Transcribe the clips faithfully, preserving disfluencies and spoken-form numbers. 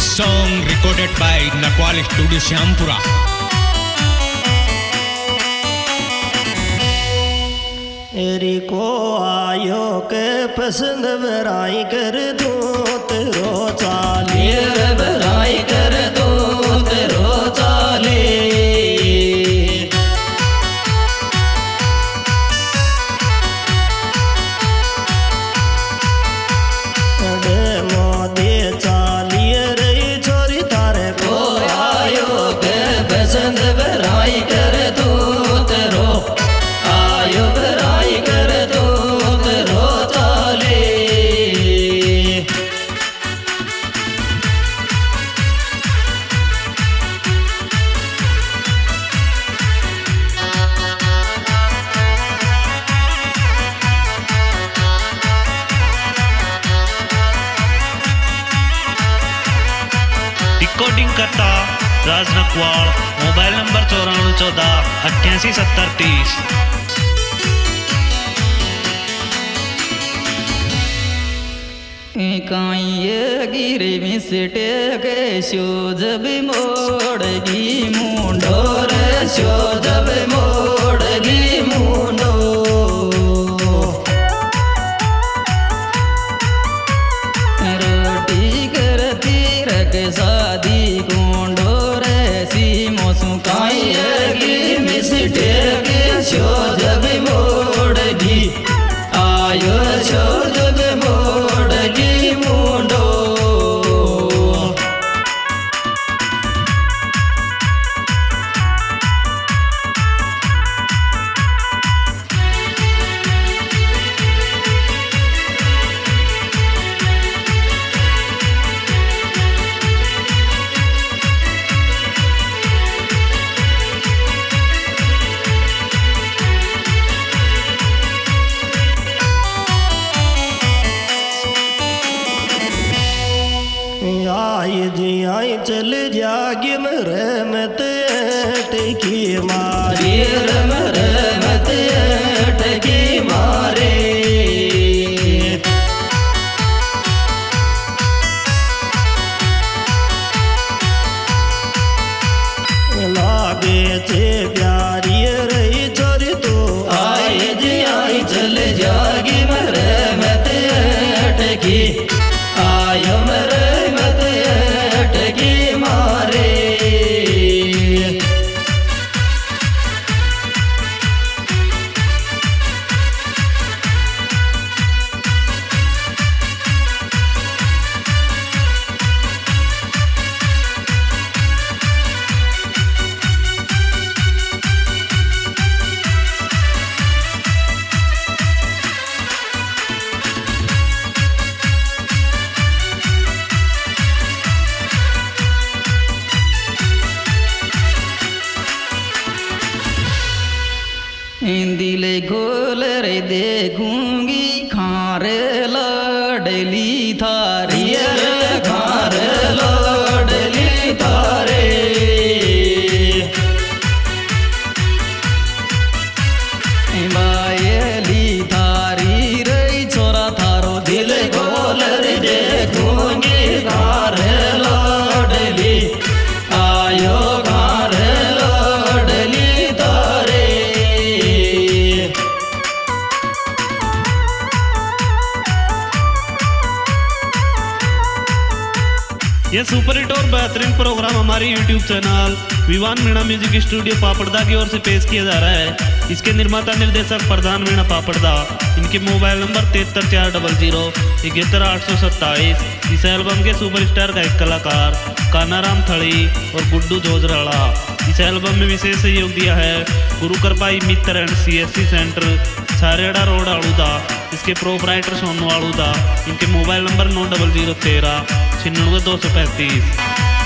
song recorded by Nakwal Studio Syampura. एरी को आयो के पसंद बराई कर दो तेरो चाली बराई कर दो तेरो चाली मोदी चाली रही छोरी तारे को आयो के पसंद बराई कर दो तेरो आयो बराई कर दो तेरो चाली रिकॉर्डिंग करता राज नकवाल, मोबाइल नंबर चौरानवे चौदह अट्ठासी सत्तर तीस। काई गिरे मिसटे के शो जब मोड़गी मुंडोर शो जब मोड़गी मुंडो रोटी करती रख शादी कुंडोर सी मौसू काई गिरे मिसटे के शो जब मोड़गी आयो शो जब मोड़गी मुंडो आई जी आई चल जागी मरे मत टिकी मारी मरे मत टकी मारे लागे चे प्यारी रही छोरी तो आई जी आई चल जागी मरे मत टकी आयो मरे मत टकी मारे दिले गोल रे देखूंगी खार लड़ली थारी खार लड़ली थारे बायली थारी रही छोरा थारो दिल गोल रे देखूंगी खार लड़ली आयो खार लड़ली थारे यह सुपर हिट और बेहतरीन प्रोग्राम हमारे YouTube channel Vivan Meena music studio Papadda की ओर से पेश किया जा रहा है। इसके निर्माता निर्देशक प्रधान मीणा पापड़दा। इनके मोबाइल नंबर तिहत्तर चार डबल जीरो इकहत्तर आठ सौ सत्ताईस। इस एल्बम के सुपरस्टार गायक कलाकार कानाराम थड़ी और गुड्डू जोजराड़ा। इस एल्बम में विशेष सहयोग दिया है Guru Kripai Mitra and C S C centre Charera road Aduda. इसके प्रोपराइटर सोनू आड़ूदा। इनके मोबाइल नंबर नौ डबल जीरो तेरह छिन्नवे दो सौ पैंतीस।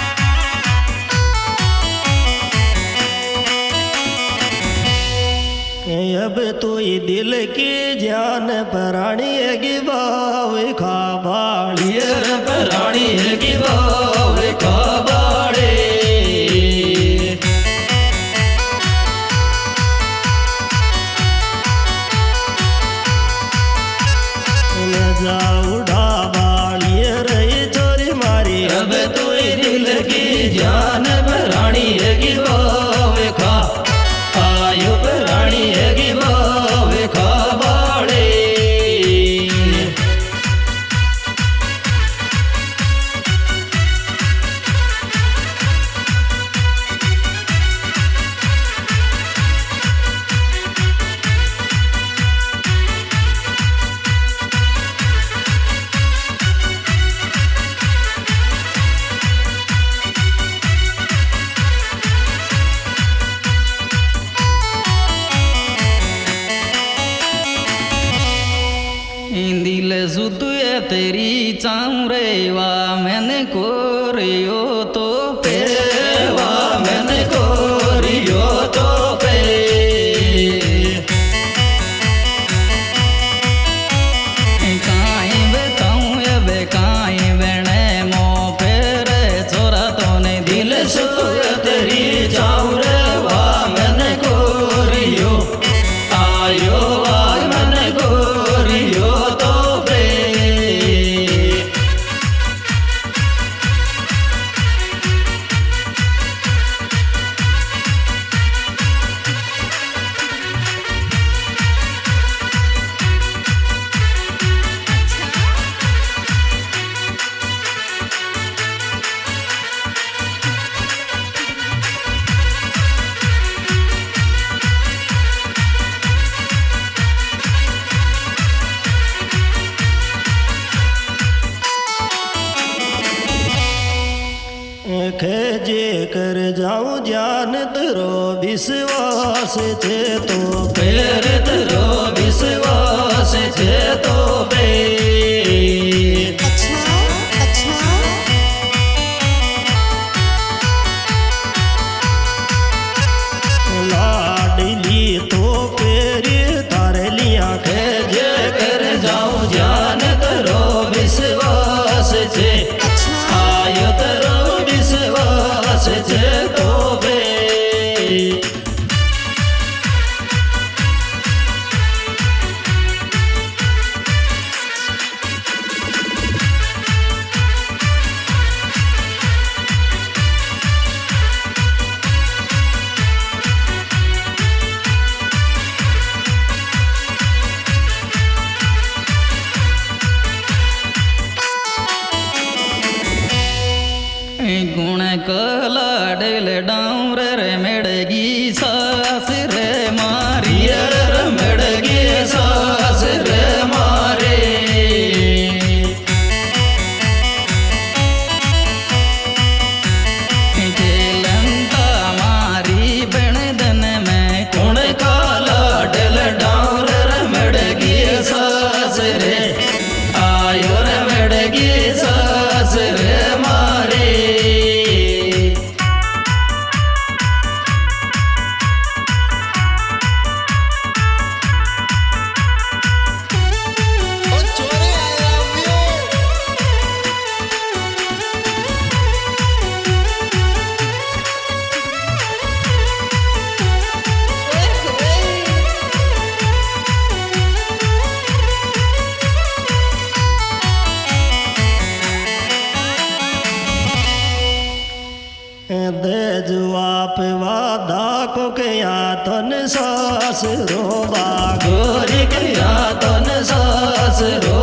अब तो ये दिल की जान पराणी की बाव खाबाड़ी पराणी की बाव खाबाड़े जा उड़ा बाड़ी रही चोरी मारी अब तो तेरी चाऊं रे वा मैंने कोरियो तो पे वा मैंने कोरियो तो पे काई बताऊं ये बे काई बने मो फेरे छोरा तोने दिल से तेरी चाऊं रे वा मैंने कोरियो आयो वा मैंने कोरियो तो पे खेजे कर जाऊं जान तेरो विश्वास छे तो फेर तेरो विश्वास छे तो बे अच्छा अच्छा लाडली तो पेरी तारे लिया खेजे कर जाऊं जान तेरो विश्वास छे आयो तेरो विश्वास छे तो बे गुण कलाडल डाउर रे मेड़गी सास रे मारी रे मेड़गी सास रे मारे खेलंता मारी बणदन में गुण कलाडल डाउर रे मेड़गी सास रे आयो रे मेड़गी सास रे मारे दे जवाब वादा को क्या तन सास रोबा गोरी क्या तन सास रो